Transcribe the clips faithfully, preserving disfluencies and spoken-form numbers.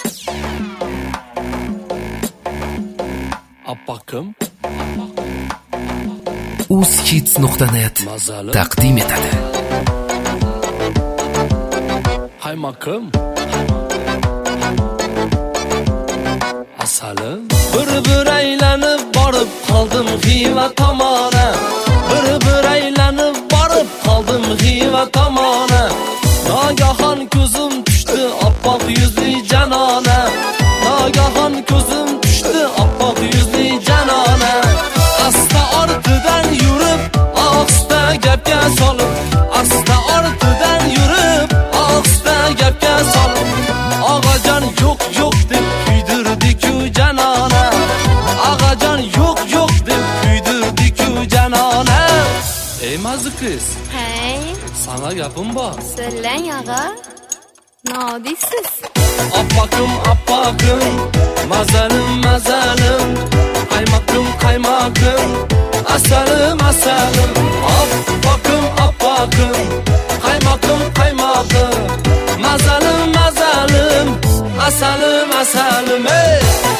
Appakim uzhits nuqta net taqdim etadi. Qaymoqim asalim bir-bir aylanib borib qoldim Xiva tomona, bir-bir aylanib borib qoldim Xiva tomona. Nagahon ko'zim tushdi oppoq yuzli janona, nagahon ko'zim tushdi oppoq yuzli janona. Asta ortidan yurib ohista gapga solib, asta ortidan yurib ohista gapga solib, og'ajon yo'q yo'q deb kuydirdi-ku janona, og'ajon yo'q yo'q deb kuydirdi-ku janona. Ey maziqiz, Hey, sana gapim bor. Söylen yağa. Nodisiz. Appakim appakim mazalim mazalim, qaymoqim qaymoqim asalim asalim. Appakim appakim qaymoqim qaymoqim mazalim mazalim asalim asalim. Ey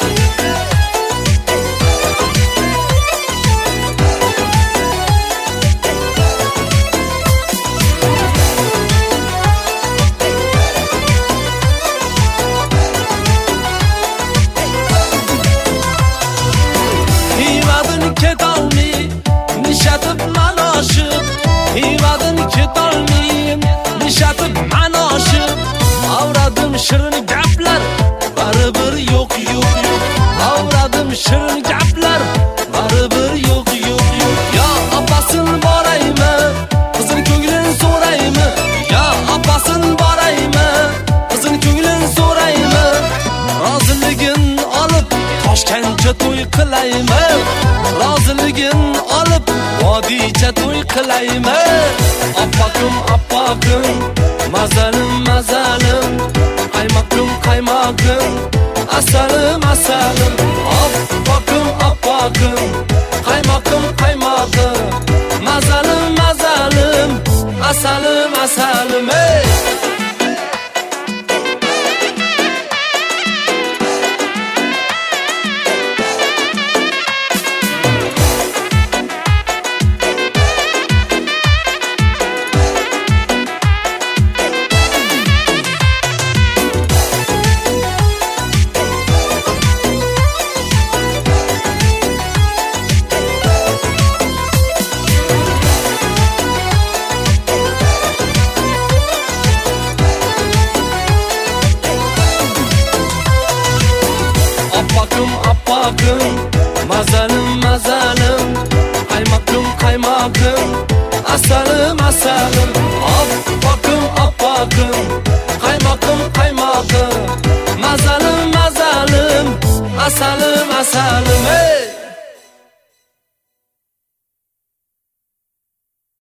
ketolmayim nishatib manoshib, Xivadan ketolmayim nishatib manoshib. Avradim shirin gaplar baribir yo'q yo'q yo'q, avradim shirin gaplar baribir yo'q yo'q yo'q. Ya opasin boraymi qizning ko'nglin so'raymi, ya opasin boraymi qizning ko'nglin so'raymi, roziligin olib Toshkentga to'y qilaymi, roziligin olib vodiycha to'y qilaymi. Appakim appakim mazalim mazalim, qaymoqim qaymoqim asalim asalim. Appakim appakim qaymoqim qaymoqim mazalim mazalim asalim asalim. Ey appakim appakim mazalim mazalim, qaymoqim qaymoqim asalim asalim. Appakim appakim qaymoqim qaymoqim mazalim mazalim asalim asalim. Ey